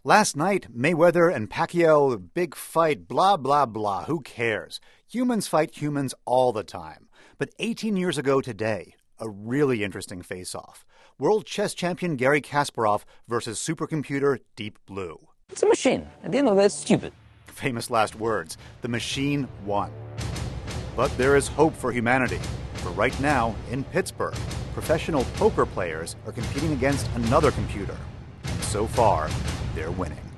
Last night, Mayweather and Pacquiao, big fight, blah, blah, blah. Who cares? Humans fight humans all the time. But 18 years ago today, a really interesting face-off. World chess champion Garry Kasparov versus supercomputer Deep Blue. It's a machine. At the end of it, it's stupid. Famous last words. The machine won. But there is hope for humanity. For right now, in Pittsburgh, professional poker players are competing against another computer. And so far, they're winning.